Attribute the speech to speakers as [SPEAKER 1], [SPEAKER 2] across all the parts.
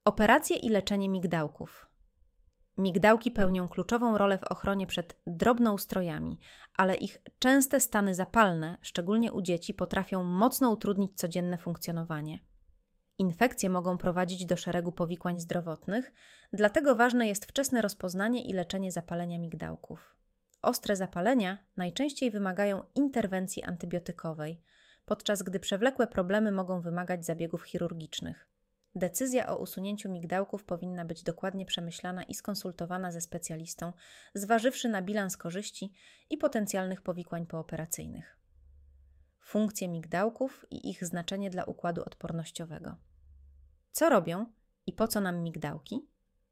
[SPEAKER 1] Operacje i leczenie migdałków. Migdałki pełnią kluczową rolę w ochronie przed drobnoustrojami, ale ich częste stany zapalne, szczególnie u dzieci, potrafią mocno utrudnić codzienne funkcjonowanie. Infekcje mogą prowadzić do szeregu powikłań zdrowotnych, dlatego ważne jest wczesne rozpoznanie i leczenie zapalenia migdałków. Ostre zapalenia najczęściej wymagają interwencji antybiotykowej, podczas gdy przewlekłe problemy mogą wymagać zabiegów chirurgicznych. Decyzja o usunięciu migdałków powinna być dokładnie przemyślana i skonsultowana ze specjalistą, zważywszy na bilans korzyści i potencjalnych powikłań pooperacyjnych. Funkcje migdałków i ich znaczenie dla układu odpornościowego. Co robią i po co nam migdałki?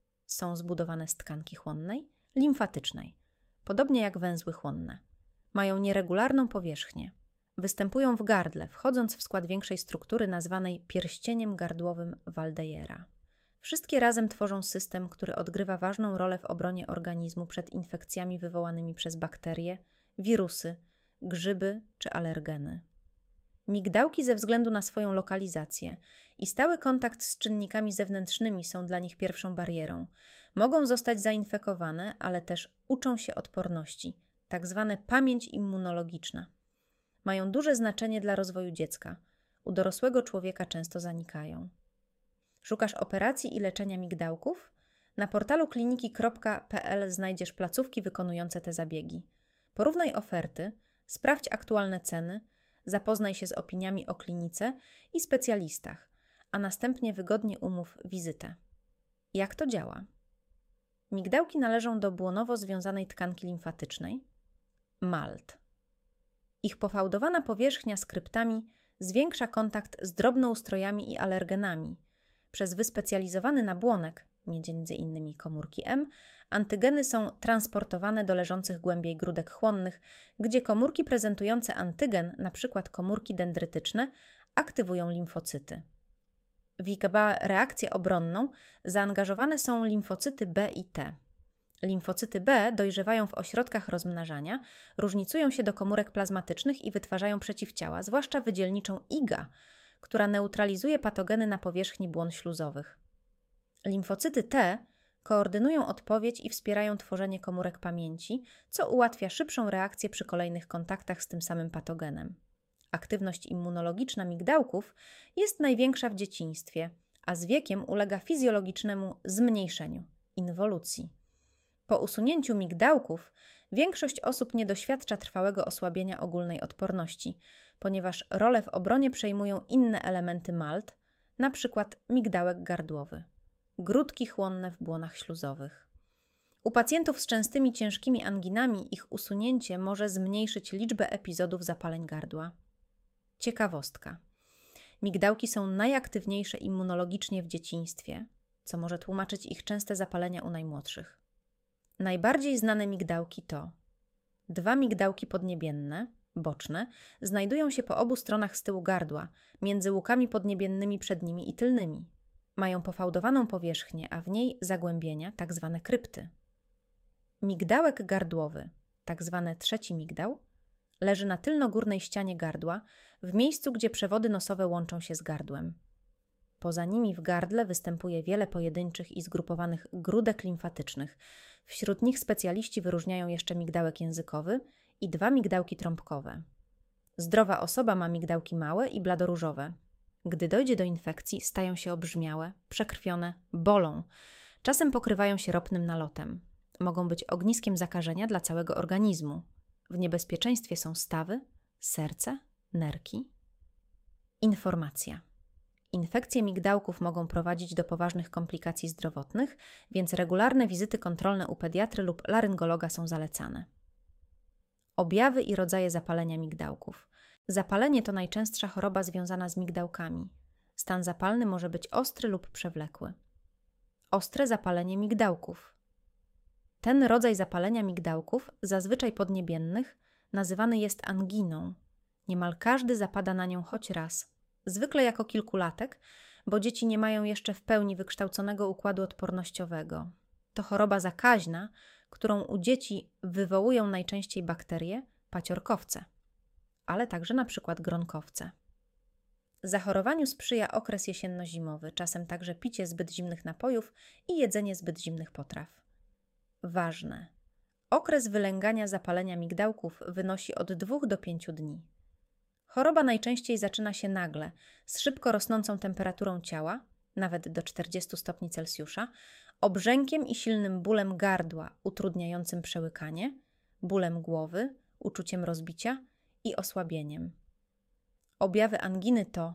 [SPEAKER 1] Są zbudowane z tkanki chłonnej, limfatycznej, podobnie jak węzły chłonne. Mają nieregularną powierzchnię. Występują w gardle, wchodząc w skład większej struktury nazwanej pierścieniem gardłowym Waldeyera. Wszystkie razem tworzą system, który odgrywa ważną rolę w obronie organizmu przed infekcjami wywołanymi przez bakterie, wirusy, grzyby czy alergeny. Migdałki ze względu na swoją lokalizację i stały kontakt z czynnikami zewnętrznymi są dla nich pierwszą barierą. Mogą zostać zainfekowane, ale też uczą się odporności, tak zwane pamięć immunologiczna. Mają duże znaczenie dla rozwoju dziecka. U dorosłego człowieka często zanikają. Szukasz operacji i leczenia migdałków? Na portalu kliniki.pl znajdziesz placówki wykonujące te zabiegi. Porównaj oferty, sprawdź aktualne ceny, zapoznaj się z opiniami o klinice i specjalistach, a następnie wygodnie umów wizytę. Jak to działa? Migdałki należą do błonowo związanej tkanki limfatycznej, MALT. Ich pofałdowana powierzchnia z kryptami zwiększa kontakt z drobnoustrojami i alergenami. Przez wyspecjalizowany nabłonek, m.in. komórki M, antygeny są transportowane do leżących głębiej grudek chłonnych, gdzie komórki prezentujące antygen, np. komórki dendrytyczne, aktywują limfocyty. W ich reakcję obronną zaangażowane są limfocyty B i T. Limfocyty B dojrzewają w ośrodkach rozmnażania, różnicują się do komórek plazmatycznych i wytwarzają przeciwciała, zwłaszcza wydzielniczą IgA, która neutralizuje patogeny na powierzchni błon śluzowych. Limfocyty T koordynują odpowiedź i wspierają tworzenie komórek pamięci, co ułatwia szybszą reakcję przy kolejnych kontaktach z tym samym patogenem. Aktywność immunologiczna migdałków jest największa w dzieciństwie, a z wiekiem ulega fizjologicznemu zmniejszeniu, inwolucji. Po usunięciu migdałków większość osób nie doświadcza trwałego osłabienia ogólnej odporności, ponieważ rolę w obronie przejmują inne elementy MALT, np. migdałek gardłowy, grudki chłonne w błonach śluzowych. U pacjentów z częstymi ciężkimi anginami ich usunięcie może zmniejszyć liczbę epizodów zapaleń gardła. Ciekawostka. Migdałki są najaktywniejsze immunologicznie w dzieciństwie, co może tłumaczyć ich częste zapalenia u najmłodszych. Najbardziej znane migdałki to 2 migdałki podniebienne, boczne, znajdują się po obu stronach z tyłu gardła, między łukami podniebiennymi przednimi i tylnymi. Mają pofałdowaną powierzchnię, a w niej zagłębienia, tzw. krypty. Migdałek gardłowy, tzw. trzeci migdał, leży na tylnogórnej ścianie gardła, w miejscu, gdzie przewody nosowe łączą się z gardłem. Poza nimi w gardle występuje wiele pojedynczych i zgrupowanych grudek limfatycznych. Wśród nich specjaliści wyróżniają jeszcze migdałek językowy i 2 migdałki trąbkowe. Zdrowa osoba ma migdałki małe i bladoróżowe. Gdy dojdzie do infekcji, stają się obrzmiałe, przekrwione, bolą. Czasem pokrywają się ropnym nalotem. Mogą być ogniskiem zakażenia dla całego organizmu. W niebezpieczeństwie są stawy, serce, nerki. Informacja. Infekcje migdałków mogą prowadzić do poważnych komplikacji zdrowotnych, więc regularne wizyty kontrolne u pediatry lub laryngologa są zalecane. Objawy i rodzaje zapalenia migdałków. Zapalenie to najczęstsza choroba związana z migdałkami. Stan zapalny może być ostry lub przewlekły. Ostre zapalenie migdałków. Ten rodzaj zapalenia migdałków, zazwyczaj podniebiennych, nazywany jest anginą. Niemal każdy zapada na nią choć raz. Zwykle jako kilkulatek, bo dzieci nie mają jeszcze w pełni wykształconego układu odpornościowego. To choroba zakaźna, którą u dzieci wywołują najczęściej bakterie, paciorkowce, ale także na przykład gronkowce. Zachorowaniu sprzyja okres jesienno-zimowy, czasem także picie zbyt zimnych napojów i jedzenie zbyt zimnych potraw. Ważne. Okres wylęgania zapalenia migdałków wynosi od 2 do 5 dni. Choroba najczęściej zaczyna się nagle, z szybko rosnącą temperaturą ciała, nawet do 40 stopni Celsjusza, obrzękiem i silnym bólem gardła utrudniającym przełykanie, bólem głowy, uczuciem rozbicia i osłabieniem. Objawy anginy to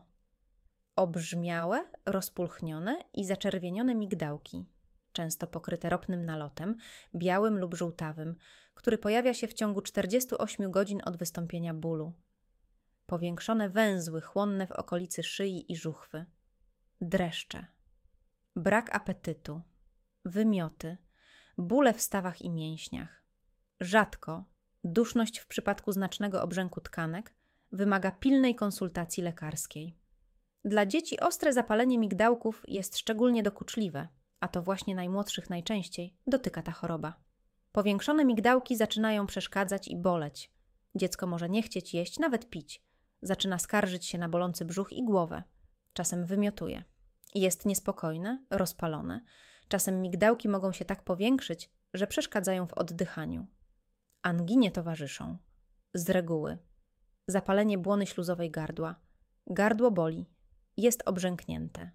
[SPEAKER 1] obrzmiałe, rozpulchnione i zaczerwienione migdałki, często pokryte ropnym nalotem, białym lub żółtawym, który pojawia się w ciągu 48 godzin od wystąpienia bólu. Powiększone węzły chłonne w okolicy szyi i żuchwy. Dreszcze. Brak apetytu. Wymioty. Bóle w stawach i mięśniach. Rzadko, duszność w przypadku znacznego obrzęku tkanek wymaga pilnej konsultacji lekarskiej. Dla dzieci ostre zapalenie migdałków jest szczególnie dokuczliwe, a to właśnie najmłodszych najczęściej dotyka ta choroba. Powiększone migdałki zaczynają przeszkadzać i boleć. Dziecko może nie chcieć jeść, nawet pić. Zaczyna skarżyć się na bolący brzuch i głowę. Czasem wymiotuje. Jest niespokojne, rozpalone. Czasem migdałki mogą się tak powiększyć, że przeszkadzają w oddychaniu. Anginie towarzyszą z reguły zapalenie błony śluzowej gardła, gardło boli, jest obrzęknięte.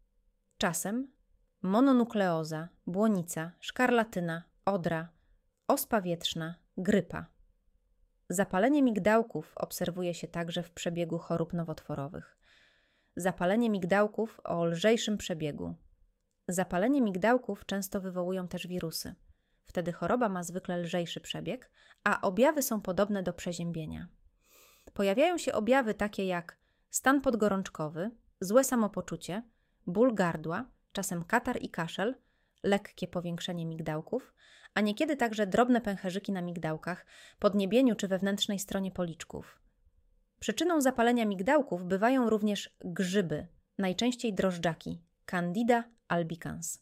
[SPEAKER 1] Czasem mononukleoza, błonica, szkarlatyna, odra, ospa wietrzna, grypa. Zapalenie migdałków obserwuje się także w przebiegu chorób nowotworowych. Zapalenie migdałków o lżejszym przebiegu. Zapalenie migdałków często wywołują też wirusy. Wtedy choroba ma zwykle lżejszy przebieg, a objawy są podobne do przeziębienia. Pojawiają się objawy takie jak stan podgorączkowy, złe samopoczucie, ból gardła, czasem katar i kaszel, lekkie powiększenie migdałków, a niekiedy także drobne pęcherzyki na migdałkach, podniebieniu czy wewnętrznej stronie policzków. Przyczyną zapalenia migdałków bywają również grzyby, najczęściej drożdżaki, Candida albicans.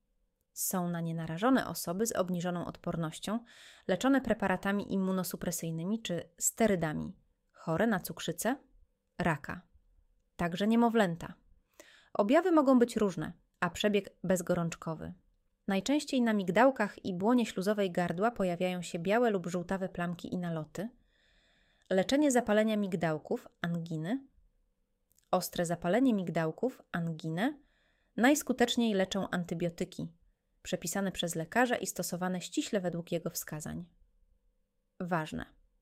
[SPEAKER 1] Są na nie narażone osoby z obniżoną odpornością, leczone preparatami immunosupresyjnymi czy sterydami, chore na cukrzycę, raka. Także niemowlęta. Objawy mogą być różne, a przebieg bezgorączkowy. Najczęściej na migdałkach i błonie śluzowej gardła pojawiają się białe lub żółtawe plamki i naloty. Leczenie zapalenia migdałków, anginy. Ostre zapalenie migdałków, anginę, najskuteczniej leczą antybiotyki, przepisane przez lekarza i stosowane ściśle według jego wskazań. Ważne.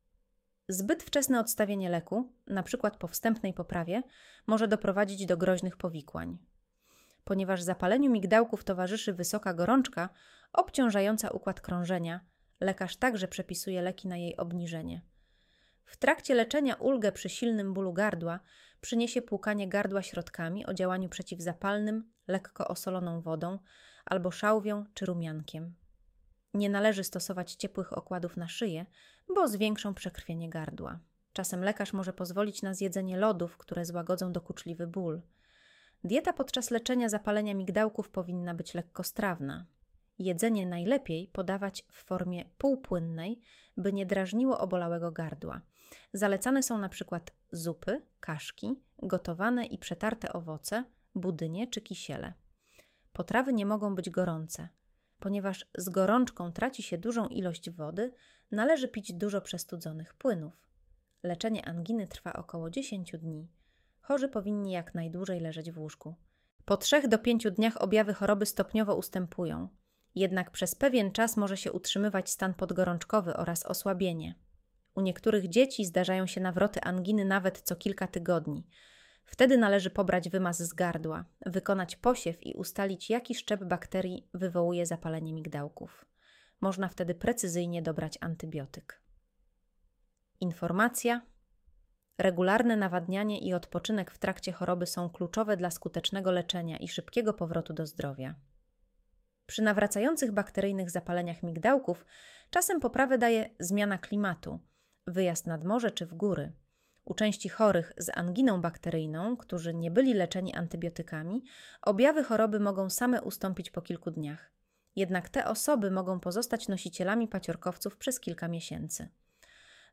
[SPEAKER 1] Zbyt wczesne odstawienie leku, np. po wstępnej poprawie, może doprowadzić do groźnych powikłań. Ponieważ zapaleniu migdałków towarzyszy wysoka gorączka, obciążająca układ krążenia, lekarz także przepisuje leki na jej obniżenie. W trakcie leczenia ulgę przy silnym bólu gardła przyniesie płukanie gardła środkami o działaniu przeciwzapalnym, lekko osoloną wodą albo szałwią czy rumiankiem. Nie należy stosować ciepłych okładów na szyję, bo zwiększą przekrwienie gardła. Czasem lekarz może pozwolić na zjedzenie lodów, które złagodzą dokuczliwy ból. Dieta podczas leczenia zapalenia migdałków powinna być lekkostrawna. Jedzenie najlepiej podawać w formie półpłynnej, by nie drażniło obolałego gardła. Zalecane są np. zupy, kaszki, gotowane i przetarte owoce, budynie czy kisiele. Potrawy nie mogą być gorące. Ponieważ z gorączką traci się dużą ilość wody, należy pić dużo przestudzonych płynów. Leczenie anginy trwa około 10 dni. Chorzy powinni jak najdłużej leżeć w łóżku. Po 3 do 5 dniach objawy choroby stopniowo ustępują. Jednak przez pewien czas może się utrzymywać stan podgorączkowy oraz osłabienie. U niektórych dzieci zdarzają się nawroty anginy nawet co kilka tygodni. Wtedy należy pobrać wymaz z gardła, wykonać posiew i ustalić, jaki szczep bakterii wywołuje zapalenie migdałków. Można wtedy precyzyjnie dobrać antybiotyk. Informacja. Regularne nawadnianie i odpoczynek w trakcie choroby są kluczowe dla skutecznego leczenia i szybkiego powrotu do zdrowia. Przy nawracających bakteryjnych zapaleniach migdałków czasem poprawę daje zmiana klimatu, wyjazd nad morze czy w góry. U części chorych z anginą bakteryjną, którzy nie byli leczeni antybiotykami, objawy choroby mogą same ustąpić po kilku dniach. Jednak te osoby mogą pozostać nosicielami paciorkowców przez kilka miesięcy.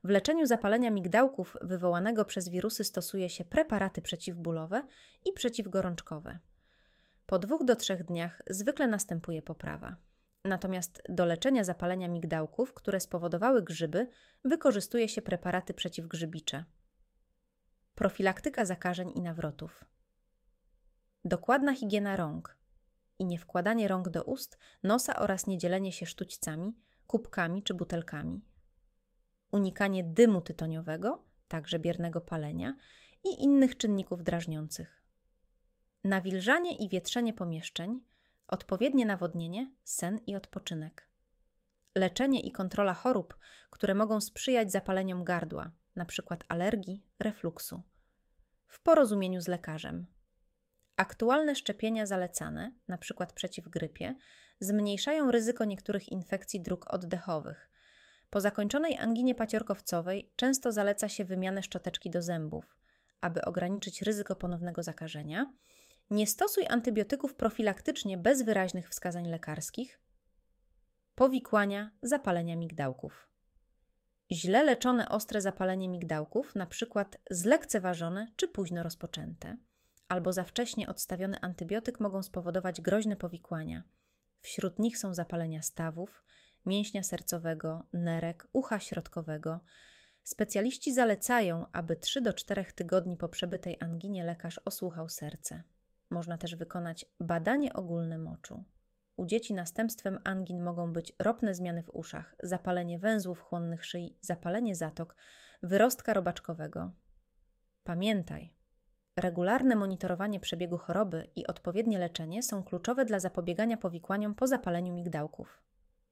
[SPEAKER 1] W leczeniu zapalenia migdałków wywołanego przez wirusy stosuje się preparaty przeciwbólowe i przeciwgorączkowe. Po 2 do 3 dniach zwykle następuje poprawa. Natomiast do leczenia zapalenia migdałków, które spowodowały grzyby, wykorzystuje się preparaty przeciwgrzybicze. Profilaktyka zakażeń i nawrotów. Dokładna higiena rąk i niewkładanie rąk do ust, nosa oraz niedzielenie się sztućcami, kubkami czy butelkami. Unikanie dymu tytoniowego, także biernego palenia i innych czynników drażniących. Nawilżanie i wietrzenie pomieszczeń, odpowiednie nawodnienie, sen i odpoczynek. Leczenie i kontrola chorób, które mogą sprzyjać zapaleniom gardła, np. alergii, refluksu. W porozumieniu z lekarzem. Aktualne szczepienia zalecane, np. przeciw grypie, zmniejszają ryzyko niektórych infekcji dróg oddechowych. Po zakończonej anginie paciorkowcowej często zaleca się wymianę szczoteczki do zębów, aby ograniczyć ryzyko ponownego zakażenia. Nie stosuj antybiotyków profilaktycznie bez wyraźnych wskazań lekarskich. Powikłania zapalenia migdałków. Źle leczone ostre zapalenie migdałków, np. zlekceważone czy późno rozpoczęte, albo za wcześnie odstawiony antybiotyk mogą spowodować groźne powikłania. Wśród nich są zapalenia stawów, mięśnia sercowego, nerek, ucha środkowego. Specjaliści zalecają, aby 3 do 4 tygodni po przebytej anginie lekarz osłuchał serce. Można też wykonać badanie ogólne moczu. U dzieci następstwem angin mogą być ropne zmiany w uszach, zapalenie węzłów chłonnych szyi, zapalenie zatok, wyrostka robaczkowego. Pamiętaj, regularne monitorowanie przebiegu choroby i odpowiednie leczenie są kluczowe dla zapobiegania powikłaniom po zapaleniu migdałków.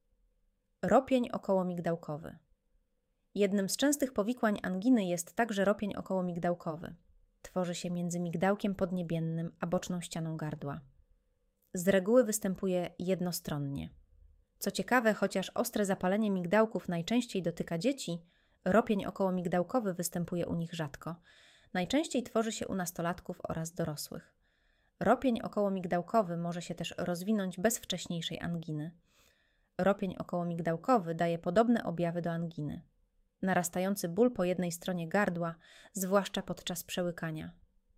[SPEAKER 1] Ropień okołomigdałkowy. Jednym z częstych powikłań anginy jest także ropień okołomigdałkowy. Tworzy się między migdałkiem podniebiennym a boczną ścianą gardła. Z reguły występuje jednostronnie. Co ciekawe, chociaż ostre zapalenie migdałków najczęściej dotyka dzieci, ropień okołomigdałkowy występuje u nich rzadko. Najczęściej tworzy się u nastolatków oraz dorosłych. Ropień okołomigdałkowy może się też rozwinąć bez wcześniejszej anginy. Ropień okołomigdałkowy daje podobne objawy do anginy. Narastający ból po jednej stronie gardła, zwłaszcza podczas przełykania.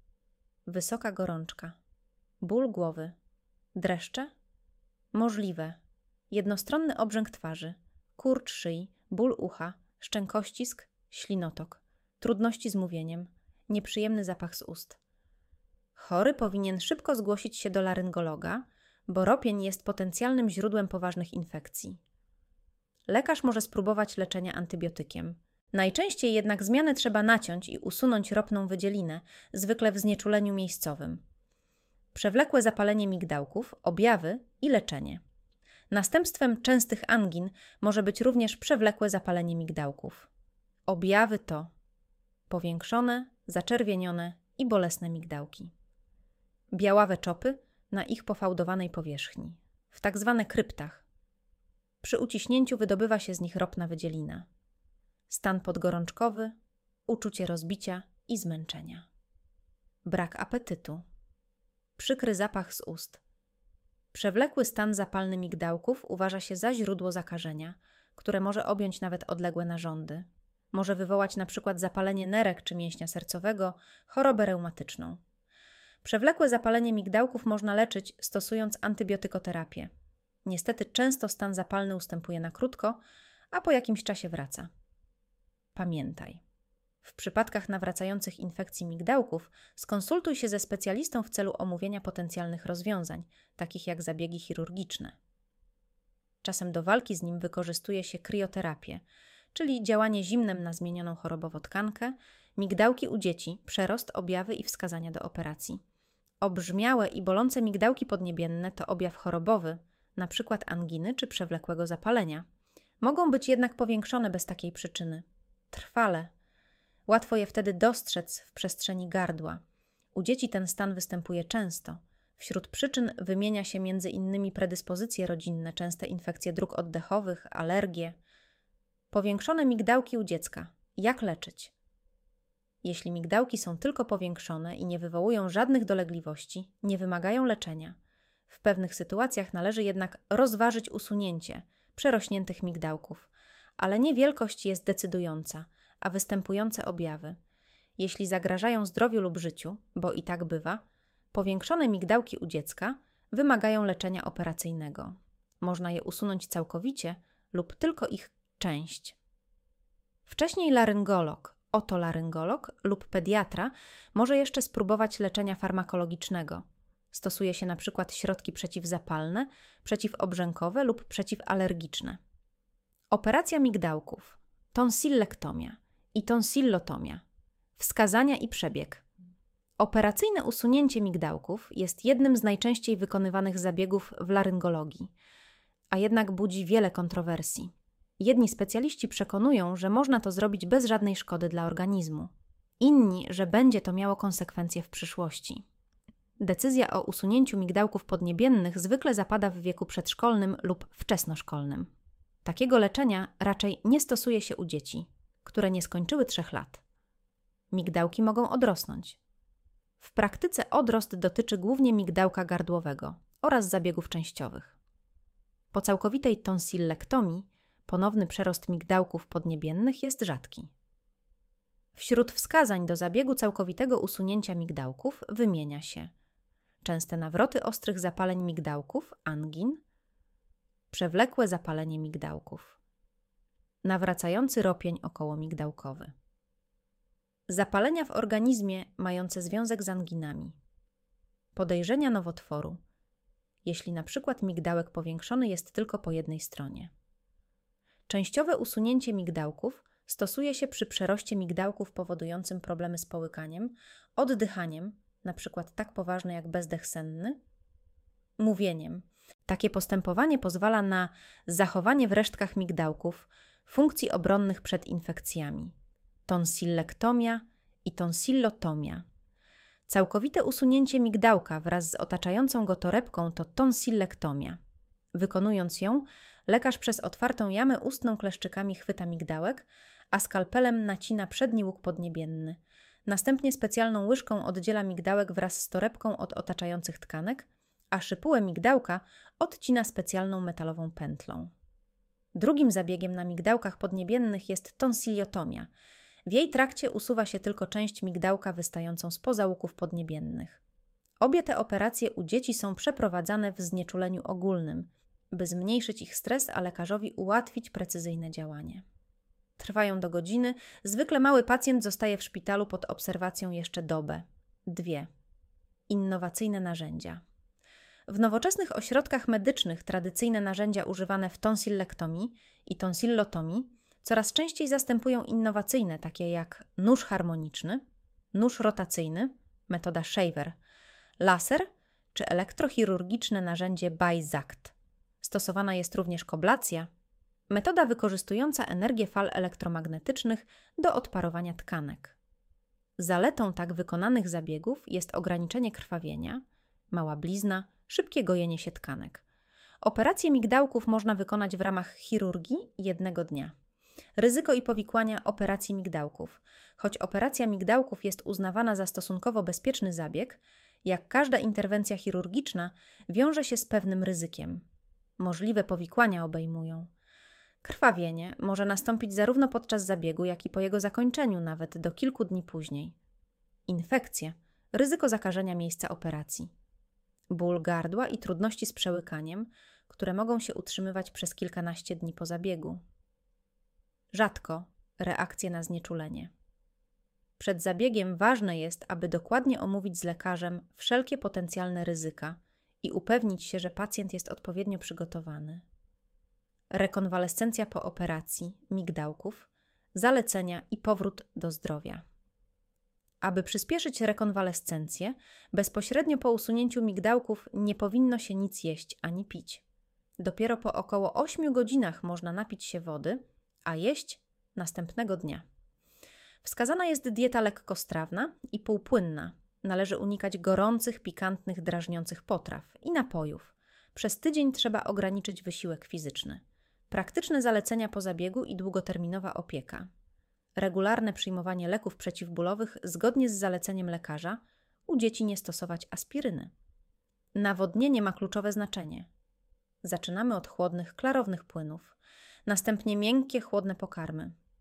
[SPEAKER 1] Wysoka gorączka. Ból głowy. Dreszcze? Możliwe. Jednostronny obrzęk twarzy. Kurcz szyi, ból ucha, szczękościsk, ślinotok. Trudności z mówieniem. Nieprzyjemny zapach z ust. Chory powinien szybko zgłosić się do laryngologa, bo ropień jest potencjalnym źródłem poważnych infekcji. Lekarz może spróbować leczenia antybiotykiem. Najczęściej jednak zmianę trzeba naciąć i usunąć ropną wydzielinę, zwykle w znieczuleniu miejscowym. Przewlekłe zapalenie migdałków, objawy i leczenie. Następstwem częstych angin może być również przewlekłe zapalenie migdałków. Objawy to powiększone, zaczerwienione i bolesne migdałki. Białawe czopy na ich pofałdowanej powierzchni, w tzw. kryptach. Przy uciśnięciu wydobywa się z nich ropna wydzielina. Stan podgorączkowy, uczucie rozbicia i zmęczenia. Brak apetytu. Przykry zapach z ust. Przewlekły stan zapalny migdałków uważa się za źródło zakażenia, które może objąć nawet odległe narządy. Może wywołać np. zapalenie nerek czy mięśnia sercowego, chorobę reumatyczną. Przewlekłe zapalenie migdałków można leczyć stosując antybiotykoterapię. Niestety często stan zapalny ustępuje na krótko, a po jakimś czasie wraca. Pamiętaj, w przypadkach nawracających infekcji migdałków skonsultuj się ze specjalistą w celu omówienia potencjalnych rozwiązań, takich jak zabiegi chirurgiczne. Czasem do walki z nim wykorzystuje się krioterapię, czyli działanie zimnem na zmienioną chorobowo tkankę, migdałki u dzieci, przerost, objawy i wskazania do operacji. Obrzmiałe i bolące migdałki podniebienne to objaw chorobowy, np. anginy czy przewlekłego zapalenia. Mogą być jednak powiększone bez takiej przyczyny. Trwale. Łatwo je wtedy dostrzec w przestrzeni gardła. U dzieci ten stan występuje często. Wśród przyczyn wymienia się m.in. predyspozycje rodzinne, częste infekcje dróg oddechowych, alergie. Powiększone migdałki u dziecka. Jak leczyć? Jeśli migdałki są tylko powiększone i nie wywołują żadnych dolegliwości, nie wymagają leczenia. W pewnych sytuacjach należy jednak rozważyć usunięcie przerośniętych migdałków, ale nie wielkość jest decydująca, a występujące objawy. Jeśli zagrażają zdrowiu lub życiu, bo i tak bywa, powiększone migdałki u dziecka wymagają leczenia operacyjnego. Można je usunąć całkowicie lub tylko ich część. Wcześniej laryngolog, otolaryngolog lub pediatra może jeszcze spróbować leczenia farmakologicznego. Stosuje się np. środki przeciwzapalne, przeciwobrzękowe lub przeciwalergiczne. Operacja migdałków, tonsillektomia i tonsillotomia. Wskazania i przebieg. Operacyjne usunięcie migdałków jest jednym z najczęściej wykonywanych zabiegów w laryngologii, a jednak budzi wiele kontrowersji. Jedni specjaliści przekonują, że można to zrobić bez żadnej szkody dla organizmu. Inni, że będzie to miało konsekwencje w przyszłości. Decyzja o usunięciu migdałków podniebiennych zwykle zapada w wieku przedszkolnym lub wczesnoszkolnym. Takiego leczenia raczej nie stosuje się u dzieci, które nie skończyły 3 lat. Migdałki mogą odrosnąć. W praktyce odrost dotyczy głównie migdałka gardłowego oraz zabiegów częściowych. Po całkowitej tonsillektomii ponowny przerost migdałków podniebiennych jest rzadki. Wśród wskazań do zabiegu całkowitego usunięcia migdałków wymienia się częste nawroty ostrych zapaleń migdałków, angin, przewlekłe zapalenie migdałków, nawracający ropień okołomigdałkowy, zapalenia w organizmie mające związek z anginami, podejrzenia nowotworu, jeśli np. migdałek powiększony jest tylko po jednej stronie. Częściowe usunięcie migdałków stosuje się przy przeroście migdałków powodującym problemy z połykaniem, oddychaniem, np. tak poważne jak bezdech senny, mówieniem. Takie postępowanie pozwala na zachowanie w resztkach migdałków funkcji obronnych przed infekcjami. Tonsillektomia i tonsillotomia. Całkowite usunięcie migdałka wraz z otaczającą go torebką to tonsillektomia. Wykonując ją, lekarz przez otwartą jamę ustną kleszczykami chwyta migdałek, a skalpelem nacina przedni łuk podniebienny. Następnie specjalną łyżką oddziela migdałek wraz z torebką od otaczających tkanek, a szypułę migdałka odcina specjalną metalową pętlą. Drugim zabiegiem na migdałkach podniebiennych jest tonsillotomia. W jej trakcie usuwa się tylko część migdałka wystającą spoza łuków podniebiennych. Obie te operacje u dzieci są przeprowadzane w znieczuleniu ogólnym, by zmniejszyć ich stres, a lekarzowi ułatwić precyzyjne działanie. Trwają do godziny, zwykle mały pacjent zostaje w szpitalu pod obserwacją jeszcze dobę, 2. Innowacyjne narzędzia. W nowoczesnych ośrodkach medycznych tradycyjne narzędzia używane w tonsillektomii i tonsillotomii coraz częściej zastępują innowacyjne, takie jak nóż harmoniczny, nóż rotacyjny, metoda Shaver, laser czy elektrochirurgiczne narzędzie Bizact. Stosowana jest również koblacja, metoda wykorzystująca energię fal elektromagnetycznych do odparowania tkanek. Zaletą tak wykonanych zabiegów jest ograniczenie krwawienia, mała blizna, szybkie gojenie się tkanek. Operację migdałków można wykonać w ramach chirurgii 1 dnia. Ryzyko i powikłania operacji migdałków. Choć operacja migdałków jest uznawana za stosunkowo bezpieczny zabieg, jak każda interwencja chirurgiczna wiąże się z pewnym ryzykiem. Możliwe powikłania obejmują: krwawienie może nastąpić zarówno podczas zabiegu, jak i po jego zakończeniu, nawet do kilku dni później. Infekcje, ryzyko zakażenia miejsca operacji. Ból gardła i trudności z przełykaniem, które mogą się utrzymywać przez kilkanaście dni po zabiegu. Rzadko reakcje na znieczulenie. Przed zabiegiem ważne jest, aby dokładnie omówić z lekarzem wszelkie potencjalne ryzyka i upewnić się, że pacjent jest odpowiednio przygotowany. Rekonwalescencja po operacji migdałków, zalecenia i powrót do zdrowia. Aby przyspieszyć rekonwalescencję, bezpośrednio po usunięciu migdałków nie powinno się nic jeść ani pić. Dopiero po około 8 godzinach można napić się wody, a jeść następnego dnia. Wskazana jest dieta lekkostrawna i półpłynna. Należy unikać gorących, pikantnych, drażniących potraw i napojów. Przez tydzień trzeba ograniczyć wysiłek fizyczny. Praktyczne zalecenia po zabiegu i długoterminowa opieka. Regularne przyjmowanie leków przeciwbólowych zgodnie z zaleceniem lekarza. U dzieci nie stosować aspiryny. Nawodnienie ma kluczowe znaczenie. Zaczynamy od chłodnych, klarownych płynów. Następnie miękkie, chłodne pokarmy.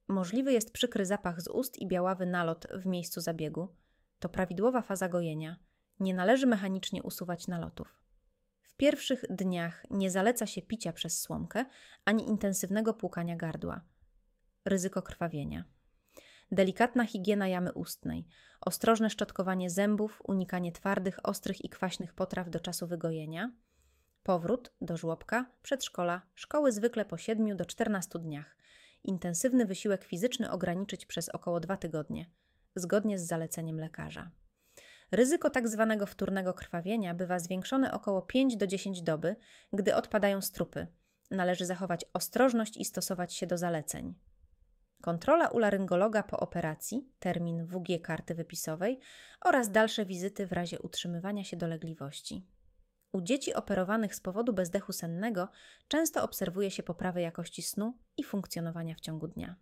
[SPEAKER 1] Możliwy jest przykry zapach z ust i białawy nalot w miejscu zabiegu. To prawidłowa faza gojenia. Nie należy mechanicznie usuwać nalotów. W pierwszych dniach nie zaleca się picia przez słomkę ani intensywnego płukania gardła. Ryzyko krwawienia. Delikatna higiena jamy ustnej, ostrożne szczotkowanie zębów, unikanie twardych, ostrych i kwaśnych potraw do czasu wygojenia. Powrót do żłobka, przedszkola, szkoły zwykle po 7 do 14 dniach. Intensywny wysiłek fizyczny ograniczyć przez około 2 tygodnie, zgodnie z zaleceniem lekarza. Ryzyko tzw. wtórnego krwawienia bywa zwiększone około 5 do 10 doby, gdy odpadają strupy. Należy zachować ostrożność i stosować się do zaleceń. Kontrola u laryngologa po operacji, termin WG karty wypisowej oraz dalsze wizyty w razie utrzymywania się dolegliwości. U dzieci operowanych z powodu bezdechu sennego często obserwuje się poprawę jakości snu i funkcjonowania w ciągu dnia.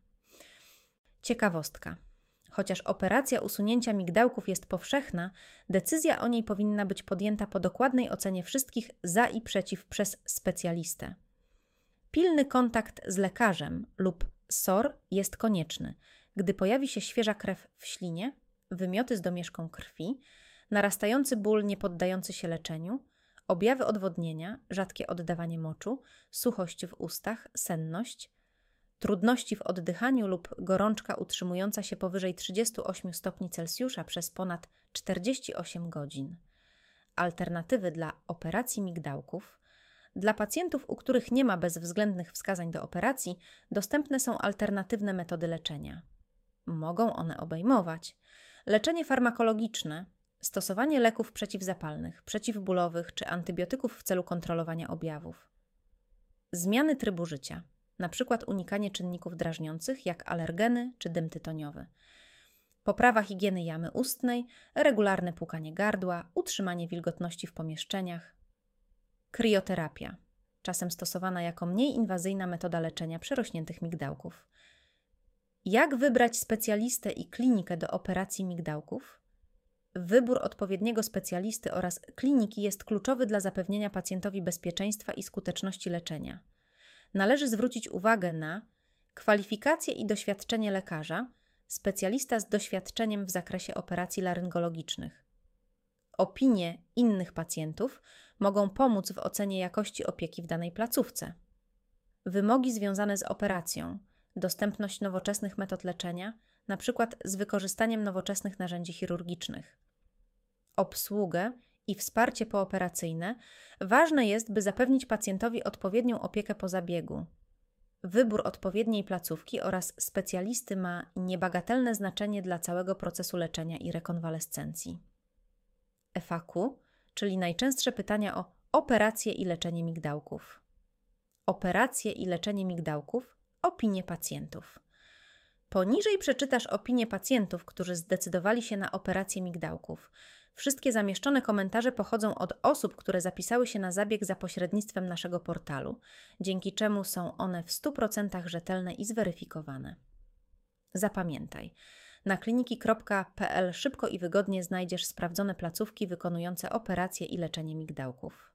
[SPEAKER 1] Ciekawostka. Chociaż operacja usunięcia migdałków jest powszechna, decyzja o niej powinna być podjęta po dokładnej ocenie wszystkich za i przeciw przez specjalistę. Pilny kontakt z lekarzem lub SOR jest konieczny, gdy pojawi się świeża krew w ślinie, wymioty z domieszką krwi, narastający ból niepoddający się leczeniu, objawy odwodnienia, rzadkie oddawanie moczu, suchość w ustach, senność, trudności w oddychaniu lub gorączka utrzymująca się powyżej 38 stopni Celsjusza przez ponad 48 godzin. Alternatywy dla operacji migdałków. Dla pacjentów, u których nie ma bezwzględnych wskazań do operacji, dostępne są alternatywne metody leczenia. Mogą one obejmować leczenie farmakologiczne, stosowanie leków przeciwzapalnych, przeciwbólowych czy antybiotyków w celu kontrolowania objawów. Zmiany trybu życia, np. unikanie czynników drażniących jak alergeny czy dym tytoniowy. Poprawa higieny jamy ustnej, regularne płukanie gardła, utrzymanie wilgotności w pomieszczeniach. Krioterapia, czasem stosowana jako mniej inwazyjna metoda leczenia przerośniętych migdałków. Jak wybrać specjalistę i klinikę do operacji migdałków? Wybór odpowiedniego specjalisty oraz kliniki jest kluczowy dla zapewnienia pacjentowi bezpieczeństwa i skuteczności leczenia. Należy zwrócić uwagę na kwalifikacje i doświadczenie lekarza, specjalista z doświadczeniem w zakresie operacji laryngologicznych. Opinie innych pacjentów mogą pomóc w ocenie jakości opieki w danej placówce. Wymogi związane z operacją, dostępność nowoczesnych metod leczenia, np. z wykorzystaniem nowoczesnych narzędzi chirurgicznych. Obsługę i wsparcie pooperacyjne ważne jest, by zapewnić pacjentowi odpowiednią opiekę po zabiegu. Wybór odpowiedniej placówki oraz specjalisty ma niebagatelne znaczenie dla całego procesu leczenia i rekonwalescencji. FAQ, czyli najczęstsze pytania o operacje i leczenie migdałków. Operacje i leczenie migdałków, opinie pacjentów. Poniżej przeczytasz opinie pacjentów, którzy zdecydowali się na operację migdałków. Wszystkie zamieszczone komentarze pochodzą od osób, które zapisały się na zabieg za pośrednictwem naszego portalu, dzięki czemu są one w 100% rzetelne i zweryfikowane. Zapamiętaj, na kliniki.pl szybko i wygodnie znajdziesz sprawdzone placówki wykonujące operacje i leczenie migdałków.